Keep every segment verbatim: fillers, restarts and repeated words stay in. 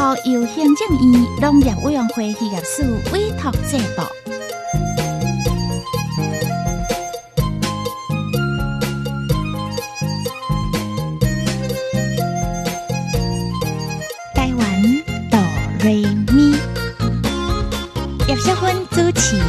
由行政院农业委员会渔业署委托制作。台湾哆瑞咪，叶小芬主持。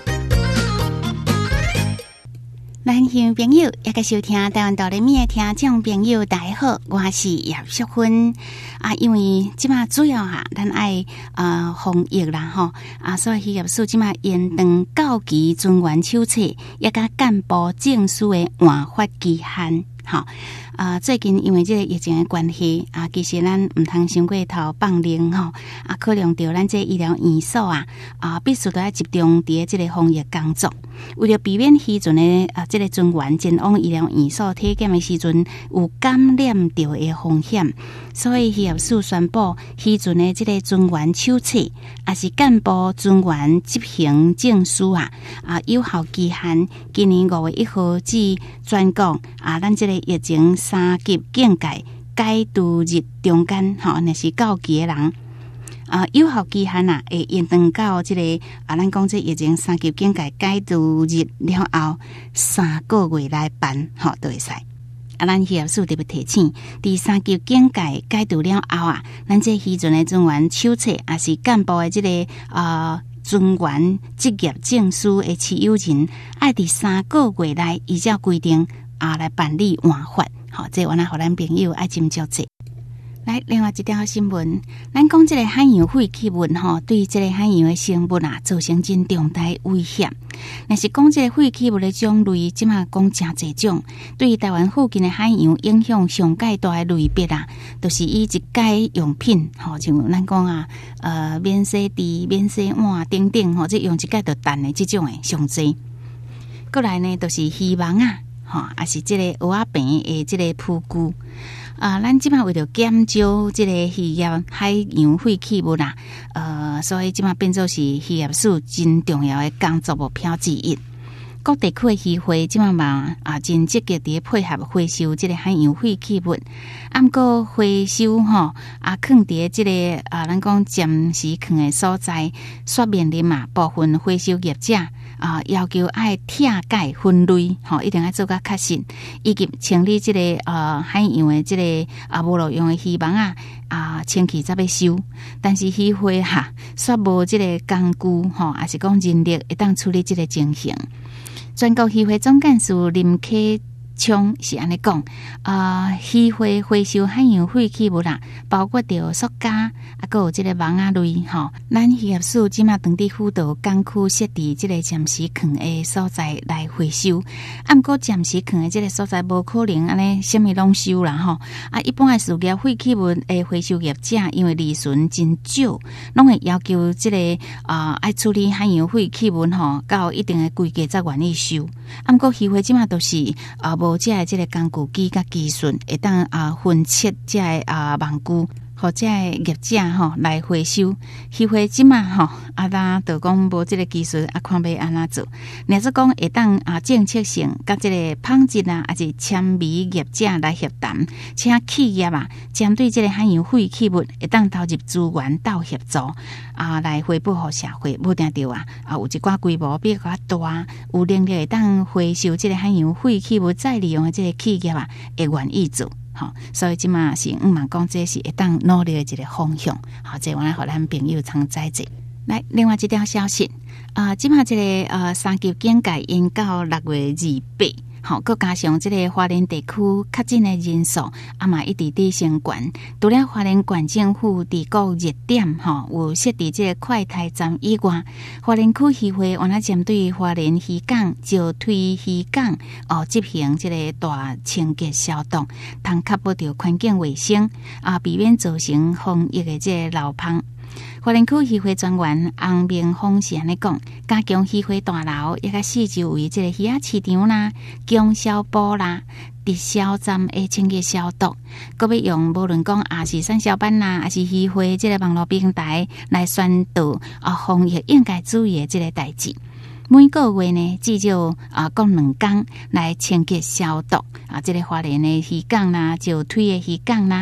咱乡朋友也个收听台湾哆瑞咪的听众朋友，大家好，我是叶小芬啊。因为即马主要哈，咱爱呃防疫啦吼啊，所以渔业署即马延长到期存源手册，也甲干部证书的换发期限。好啊，最近因为这个疫情的关系啊，其实咱唔通伤过头放零吼啊，考量到咱这医疗院所啊啊，必须都要集中伫这个防疫工作，为了避免时阵的啊这个专员前往医疗院所体检的时阵有感染到的风险，所以渔业署宣布，时阵的这个专员手册也是干部专员执行证书啊啊，有效期限今年五月一号至全国啊，咱这个疫情三级警戒解除日中间吼，那是到期的人啊，有效期限啊，会延长到这个啊，咱讲这疫情三级警戒解除日了后三个月来办吼都会使。啊，咱渔业署特别提醒，第三级警戒解除了后啊，咱这时阵的专员手册也是干部的这个啊。专员职业证书的持有人，爱伫三个月内依照规定啊来办理换发。好，这我来互咱朋友爱斟酌者。来，另外一条新闻，咱讲这个海洋废弃物吼，对这个海洋的生物啊造成真重大威胁。若是讲这个废弃物的种类，即马讲真侪种，对于台湾附近的海洋影响上介大的类别啊，都、就是以一介用品，吼，像咱讲啊，呃，免洗筷、免洗碗等等，吼，即用一介就淡的这种的上济。过来呢，都、就是鱼网啊，吼，也是这个蚵仔病的这个扑具。啊，咱即马为了减少这个渔业海洋废弃物啦，呃，所以即马变做是渔业署真重要的工作目标之一。各地区的渔会即马嘛啊，真积极地配合回收这个海洋废弃物，啊，毋过回收吼啊，放伫这个啊，咱讲暂时放的所在，说明了嘛，部分回收业者。啊，要求爱拆解分类，吼，一定要做个确实，以及清理这个呃海洋的这个啊无路用的渔网啊啊，清气才要收。但是渔会哈，煞无这个工具，吼，还是讲人力会当处理这个情形。全国渔会总干事林启昌是安尼讲，啊，渔会回收海洋废弃物啦，包括着塑胶，啊，还有这个网仔类，吼，咱渔业署即马当地辅导港区设置这个暂时放的所在来回收，啊，毋过暂时放的这个所在无可能安尼什么拢收啦，吼，啊，一般的事业废弃物的回收业者，因为利润真少，拢会要求这个啊，爱处理海洋废弃物吼，到一定的规格才愿意收，啊，毋过渔会即马都是啊。无这个这个工具机甲技术，会当啊分切这个啊网具，或者业者吼来回收。渔会即嘛吼啊，咱就讲无这个技术啊，看要安怎做。若是讲会当啊政策性甲这个纺织啊，还是纤维业者来协谈，请企业啊针对这个海洋废弃物，会当投入资源到协助啊，来回报互社会。无定着啊啊，有一寡规模比较大，有能力会当回收这个海洋废弃物再利用的这个企业啊，会愿意做。好，所以即嘛是毋茫讲，这是会当努力的一个方向。好，这我来互咱朋友参知者。来，另外一条消息啊，即嘛这个呃三级警戒延到六月二八。好，佮加上这个花莲地区确诊的人数，啊嘛一直在升悬。除了花莲县政府伫个热点，吼有设置这个快筛站以外，花莲区渔会原来针对花莲渔港、石推渔港哦执行这个大清洁消毒，通确保着环境卫生啊，避免造成防疫的这个漏碰。花莲区渔会专员洪明峰是安尼讲，加强渔会大楼，也甲四周围这个鱼仔市场啦、供销部啦、直销站的清洁消毒，搁要用无论讲也是产销班啦，还是渔会这个网络平台来宣导啊防疫应该注意的这个代志。每个月呢，至少啊，讲两工来清洁消毒啊，这个花莲的渔港啦，石推的渔港啦。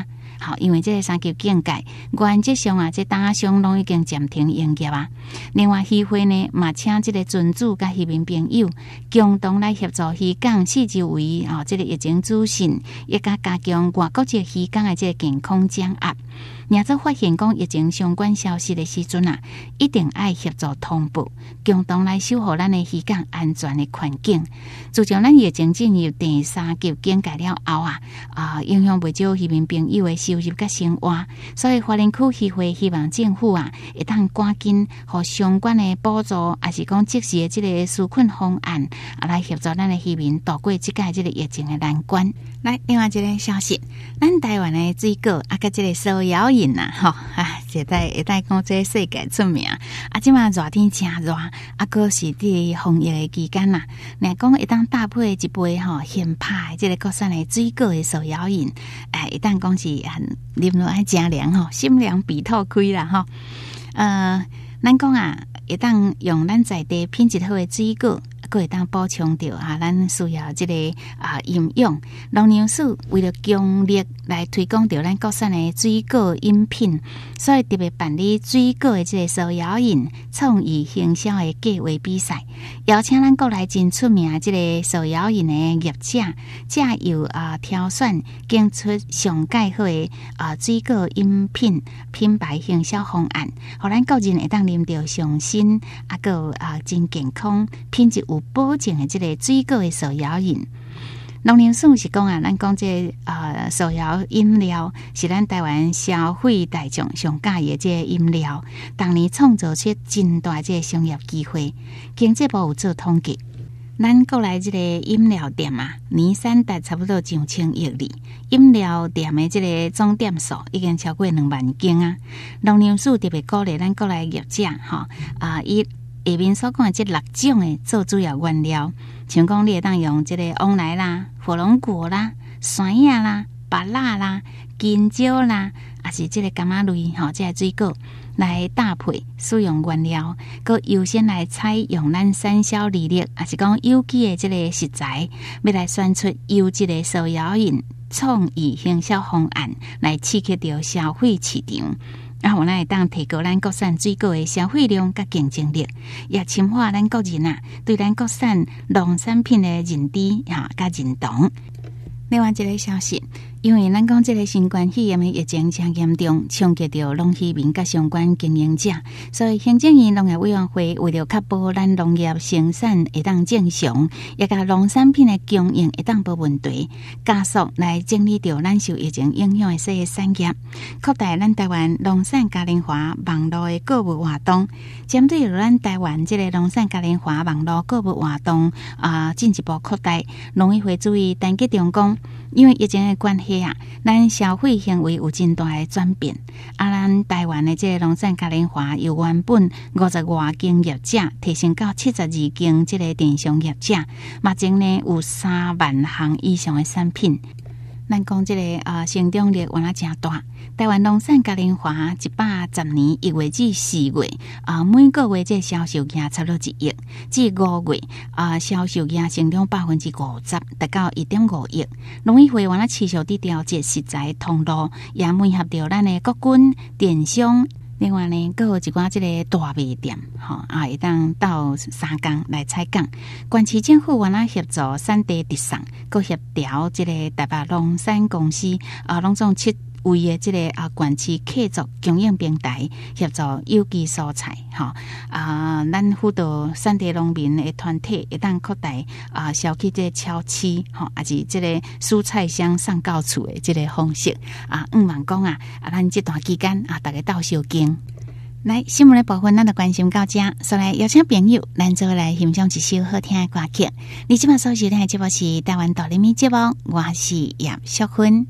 好，因为这个三级警戒，原则上啊，这打伤拢已经暂停营业啊。另外，渔会呢，嘛请这个群主甲渔民朋友共同来协助渔港四周围啊，这个疫情资讯，也加加强外国这渔港的这个健康掌握。若做发现讲疫情相关消息的时阵啊，一定爱协助通报，共同来守护咱的渔港安全的环境。自从咱疫情进入第三级警戒了后啊，啊、呃，影响不少渔民朋友的收入甲生活，所以花莲区渔会希望政府啊，会当赶紧和相关的补助，还是讲即时的这个纾困方案啊，来协助咱的渔民度过即届这个疫情的难关。来，另外一个消息，咱台湾的水果啊，甲这个手摇饮呐，吼啊，会带会带讲这个世界出名啊，即马热天真热，啊，搁是伫防疫的期间呐，若讲会当搭配一杯吼现拍这个国产的水果的手摇饮，哎，会当讲是很啉落爱真凉吼，心凉鼻透开啦吼。呃，咱讲啊，会当用咱在地品质好的水果。佫会当补充到啊，咱需要即、這个啊营养。农粮署为了强力来推广到咱国产的水果饮品，所以特别办理水果的即个手摇饮创意行销的计划比赛，邀请咱国内真出名的即个手摇饮的业者，加由啊挑选拣出上介好的啊水果饮品品牌行销方案，互咱国人会当啉到上新啊个啊真健康品质有保证的这个水果的手摇饮。农粮署是讲啊，咱讲这呃手摇饮料是咱台湾消费大众上喜欢的这个饮料，当年创造出真大这个商业机会。经济部有做统计，咱国内这个饮料店啊，年产达差不多上千亿里，饮料店的这个总店数已经超过两万间啊。农粮署特别鼓励咱国内业者哈啊以下面所讲的这六种的做主要原料，像讲你会当用这个旺来啦、火龙果啦、酸叶啦、芭乐啦、金蕉啦，还是这个柑仔类吼，这个水果来搭配使用原料，佮优先来采用咱产销履历，还是讲有机的这个食材，要来选出优质的手摇饮创意行销方案，来刺激到消费市场。啊，我咱会当提高咱国产水果的消费量甲竞争力，也深化咱国人啊对咱国产农产品的认知啊甲认同。另外一个消息，因为咱讲这个新冠肺炎的疫情真严重，冲击到农渔民甲相关经营者，所以行政院农业委员会为了确保咱农业生产会当正常，也甲农产品的供应会当无问题，加速来整理到咱受疫情影响的这些产业，扩大咱台湾农产嘉年华网络的购物活动。针对咱台湾这个农产嘉年华网络购物活动啊，进一步扩大，农委会注意单击中讲。因为疫情的关系啊，咱消费行为有真大的转变。啊，咱台湾的这个农产嘉年华由原本五十外间业者提升到七十二间这个电商业者，目前呢有三万项以上的产品。咱讲这个啊，成长力原来真大。台湾农产嘉年华一百十年一月至四月啊，每个月这销售额差不多一亿，至五月啊，销售额成长百分之五十，达到一点五亿。农委会原来持续伫调节食材通路，也配合到咱的国军电商。另外呢，还有一寡这个大卖店，吼啊，会当到三江来采购。县市政府原来协助产地直送，佮协调这个台北农产公司啊，拢总七位的这个啊县市客族供应平台，协助有机蔬菜，吼啊，咱辅导产地农民的团体，会当扩大啊销去这超市，吼，还是这个蔬菜箱送到厝的这个方式啊。毋望讲啊，啊，咱这段期间啊，大家斗相敬。来，新闻的部分，咱就关心到这，所以来邀请朋友，咱做来欣赏一首好听的歌曲。你即摆所收听的节目是台湾大人民节目，我是叶淑芬。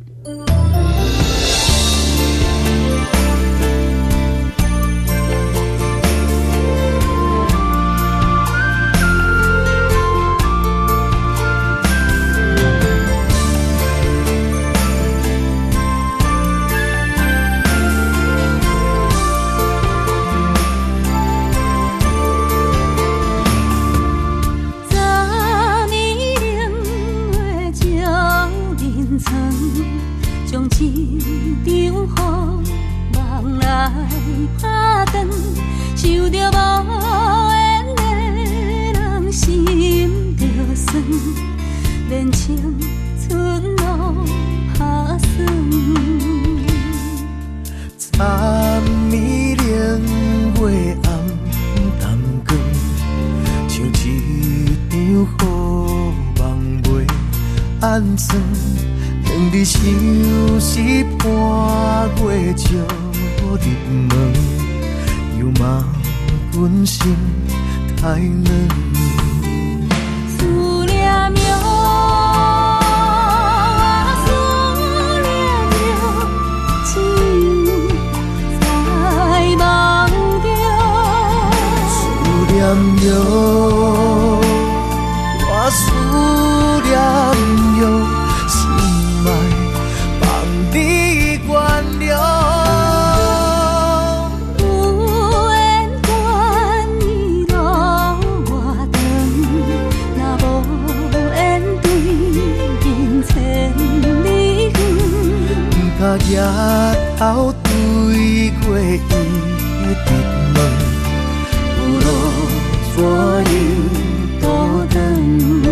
昨年六月照人床。 变青春路打算。 昨暝零月暗淡光，像一场雨梦袂安全。两日相思半月照入门，又嘛阮心太软。 思念哟，我思念哟，只有在梦中。 思念哟，我思念哟。夜头对过伊的门，有路怎样倒转？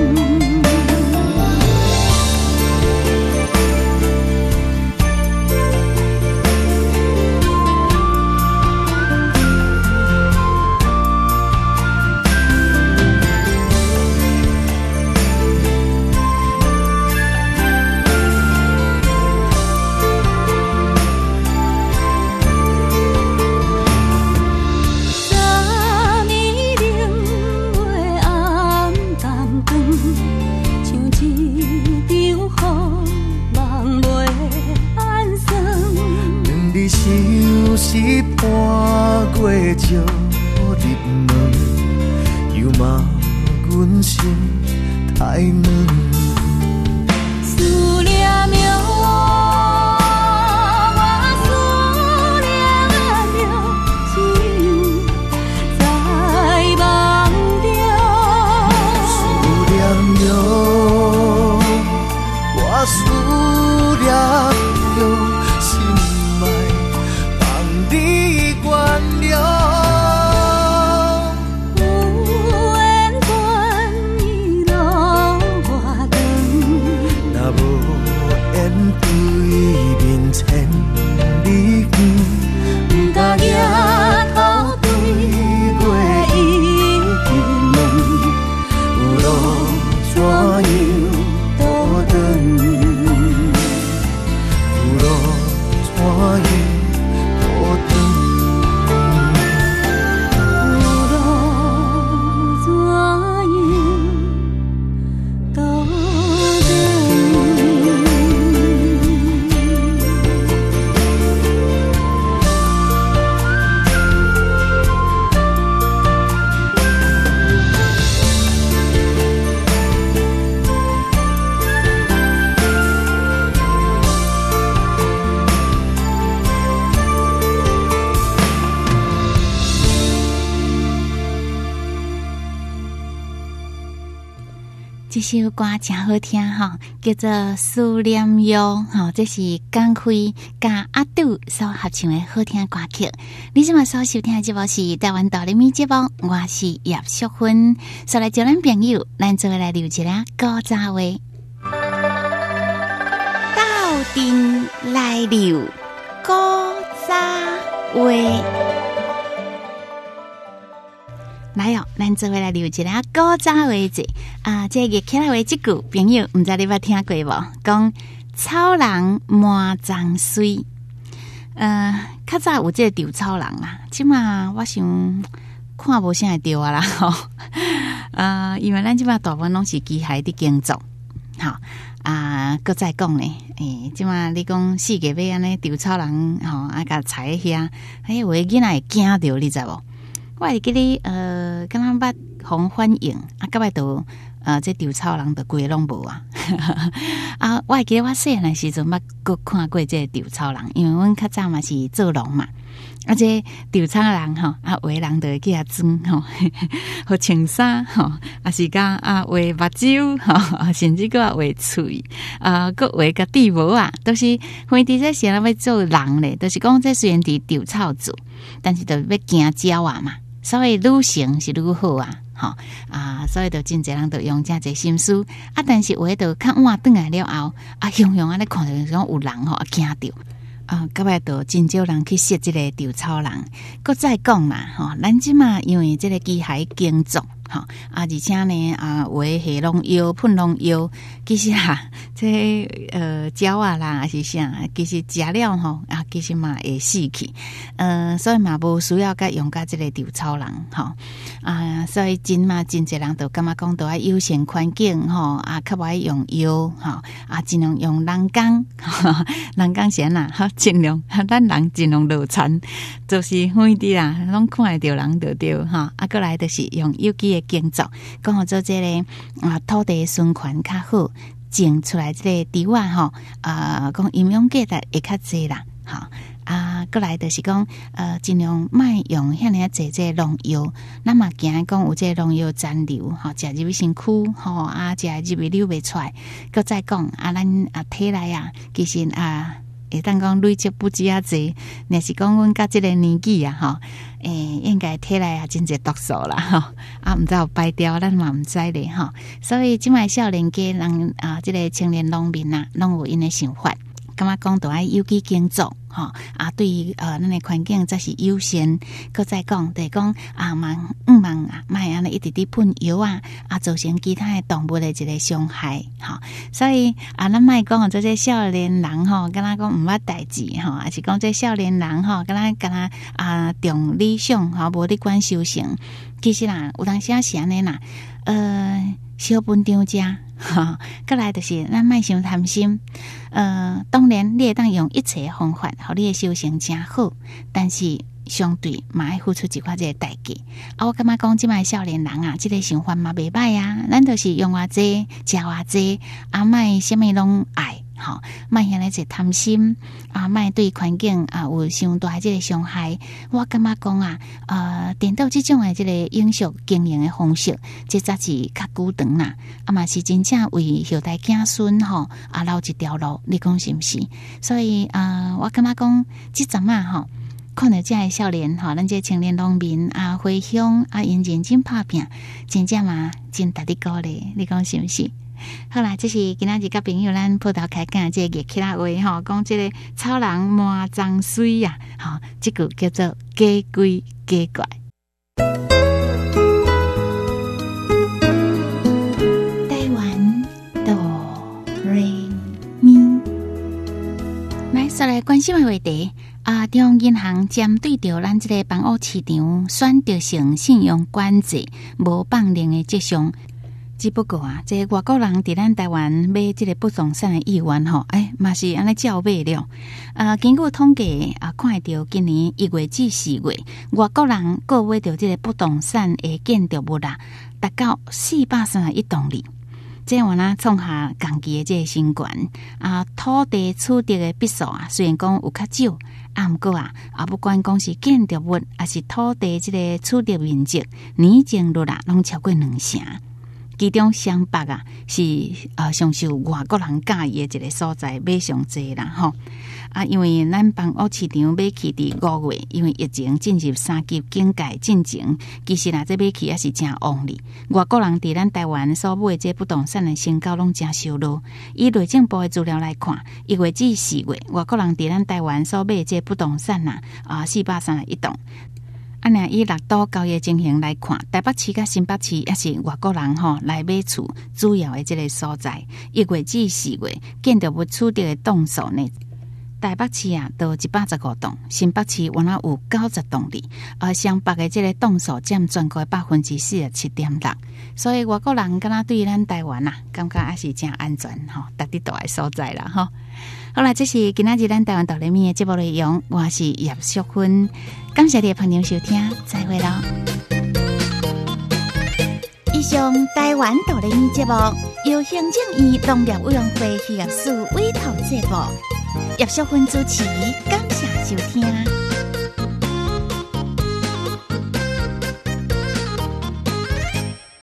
是半月照入门，又嘛阮心太软。 思念哟，我思念哟，只有在梦中。 思念哟，我思念哟。千里远，甲夜头对过伊的门，有路怎样倒转？有路怎样倒转？有路怎样倒转？ 这首歌真好听哈，叫做《思念哟》哈，这是江蕙甲阿杜所合唱的好听歌曲。你今晚所收听的节目是台湾道理咪节目，我是叶淑芬，所来叫咱朋友，咱做来留一个古早话，斗阵来留古早话。来哦，咱做伙来留一个古早话字啊！这个起来话这句朋友，唔知你捌听过无？讲草人满江水，呃，较早有这个稻草人啦，即嘛我想看无啥会着啊啦吼。呃，因为咱即嘛大部分拢是机械的工作，好啊，搁再讲咧，诶，即嘛你讲四个要安尼稻草人吼，啊，甲踩遐，哎，有诶囡仔会惊着，你知无？我会记得呃，敢若捌互反应啊，到尾都呃，这稻草人都规拢无啊！啊，我会记得我细汉的时阵捌佫看过这稻草人，因为阮较早嘛是做农嘛，啊，这稻草人吼，啊，有的人就会去遐装吼，互穿衫吼，啊是甲啊画目睭吼，甚至佫画喙啊，佫画个地毛啊，都是反正这些人要做人咧，都、就是讲这虽然伫稻草做，但是就要惊鸟啊嘛。 所以愈成是愈好啊，吼啊，所以就真侪人都用真侪心思啊，但是有诶就较晚转来了后，啊，雄雄安尼看到讲有人吼啊惊着。啊，到尾都真少人去识即个稻草人。搁再讲嘛，吼，咱即嘛因为即个机械耕作，吼啊，而且呢啊，有诶下农药、喷农药，其实啊，这呃鸟啊啦，还是啥，其实食了吼啊，其实嘛会死去。呃，所以嘛无需要甲用甲即个稻草人，吼啊，所以真嘛真侪人都感觉讲，都爱优先环境，吼啊，较无爱用药，吼啊，尽量用人工，人工先啦，哈。尽量，咱人尽量落田，就是远啲啦，拢看会到人就对哈。啊，过来就是用有机的耕作，讲好做这个啊土地循环较好，种出来这个稻啊吼，啊讲营养价值会较济啦，哈。啊，过来就是讲，呃，尽量卖用遐尔济这农药，那么惊讲有这农药残留，吼，食入去身躯，吼啊，食入去流袂出来。搁再讲啊，咱啊体内啊，其实啊。会当讲累积不止啊济，若是讲阮甲即个年纪啊，吼，诶，应该体内啊真侪毒素啦，吼，啊，毋知有排掉，咱嘛毋知咧，吼，所以即卖少年家人啊，即、这个青年农民啊，拢有因诶想法，感觉讲都爱有机耕作，吼啊，对于呃咱诶环境则是优先。搁再讲，就是讲啊，忙毋忙啊，莫安尼一直直喷药啊，啊，造成其他诶动物诶一个伤害，吼。所以啊，咱莫讲做这少年人吼，敢若讲毋捌代志吼，还是讲这少年人吼，敢若敢若啊重理想吼，无咧管修行。其实啦，有当时啊是安尼啦，呃，小本张食。哈，过来就是咱莫伤贪心，呃，当然你会当用一切的方法，互你的修行真好，但是相对嘛要付出一寡这个代价。啊，我感觉讲即卖少年人啊，即、这个想法嘛袂歹啊，咱就是用偌济，食偌济，啊，莫啥物拢爱。吼，莫遐尼一贪心啊，莫对环境啊有伤大即个伤害。我感觉讲啊，呃，颠倒即种诶即个饮食经营诶方式，即则是较久长啦，啊嘛是真正为后代子孙吼啊留一条路，你讲是毋是？所以啊、呃，我感觉讲即阵啊吼，看到这些少年吼，咱这青年农民啊回乡啊，因认真拍拼，真正嘛真值得鼓励，你讲是毋是？好啦，这是今仔日甲朋友咱葡萄开讲这个日起来话吼，讲这个草人满脏水呀，吼，这个叫做假鬼假怪。台湾哆瑞咪，来说来关心的话题啊，中央银行针对着咱这个房屋市场选择性信用管制无放零的迹象。只不过啊，这外国人伫咱台湾买这个不动产的意愿吼，哎，嘛是安尼照买了。呃，经过统计啊，看到今年一月至四月，外国人购买到这个不动产的建筑物啦，达到四百三十一栋里。这话呢，创下近期的这个新高啊，土地取得的笔数啊，虽然讲有较少，啊，毋过啊，啊，不管讲是建筑物，还是土地这个取得面积，年增率啦，拢超过两成。其中湘北啊是呃上受外国人介意的一个所在，买上济啦吼啊，因为咱房屋市场买起伫五月，因为疫情进入三级警戒进程，其实啊这买起也是真旺利。外国人伫咱台湾所买这不动产的成交拢真收落。以内政部的资料来看，一月至四月，外国人伫咱台湾所买这不动产啊啊四百三十一栋。啊，若以六都交易情形来看，台北市甲新北市也是外国人吼来买厝主要的这个所在。一月至四月，建筑物取得的栋数呢，台北市啊都一百十五栋，新北市原来有九十栋里，而湘北的这个栋数占全国百分之四十七点六。所以外国人敢若对咱台湾啊，感觉还是真安全吼，值得住的所在啦吼。好啦，这是今仔日咱台湾道理咪的节目内容，我是叶淑芬，感谢你的朋友收听，再会咯。以上台湾道理咪节目由行政院农业委员会议事委头制作，叶淑芬主持，感谢收听。